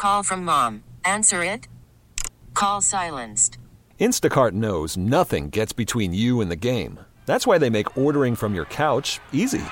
call from mom. Answer it. Call silenced. Instacart knows nothing gets between you and the game. That's why they make ordering from your couch easy.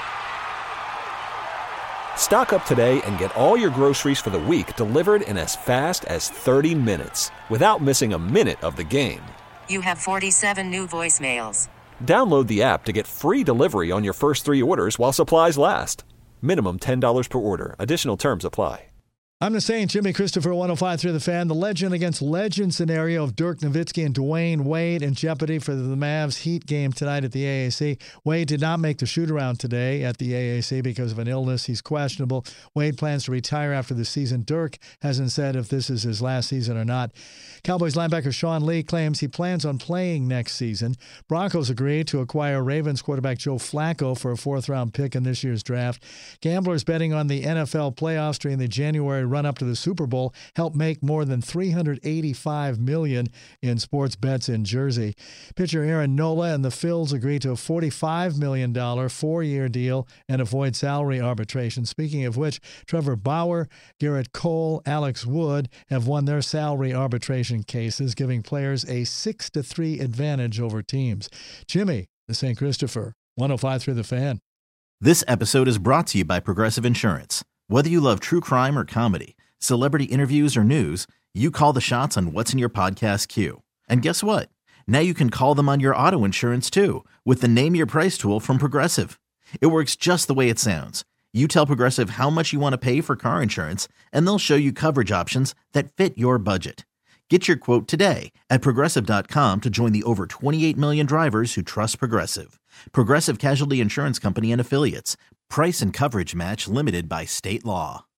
Stock up today and get all your groceries for the week delivered in as fast as 30 minutes without missing a minute of the game. You have 47 new voicemails. Download the app to get free delivery on your first 3 orders while supplies last. Minimum $10 per order. Additional terms apply. I'm the saying, Jimmy Christopher, 105.3 The Fan. The legend against legend scenario of Dirk Nowitzki and Dwayne Wade in jeopardy for the Mavs Heat game tonight at the AAC. Wade did not make the shoot-around today at the AAC because of an illness. He's questionable. Wade plans to retire after the season. Dirk hasn't said if this is his last season or not. Cowboys linebacker Sean Lee claims he plans on playing next season. Broncos agreed to acquire Ravens quarterback Joe Flacco for a 4th-round pick in this year's draft. Gamblers betting on the NFL playoffs during the January run-up to the Super Bowl helped make more than $385 million in sports bets in Jersey. Pitcher Aaron Nola and the Phils agreed to a $45 million 4-year deal and avoid salary arbitration. Speaking of which, Trevor Bauer, Garrett Cole, Alex Wood have won their salary arbitration cases, giving players a 6-3 advantage over teams. Jimmy, the St. Christopher, 105.3 The Fan. This episode is brought to you by Progressive Insurance. Whether you love true crime or comedy, celebrity interviews or news, you call the shots on what's in your podcast queue. And guess what? Now you can call them on your auto insurance too with the Name Your Price tool from Progressive. It works just the way it sounds. You tell Progressive how much you want to pay for car insurance, and they'll show you coverage options that fit your budget. Get your quote today at Progressive.com to join the over 28 million drivers who trust Progressive. Progressive Casualty Insurance Company and Affiliates. Price and coverage match limited by state law.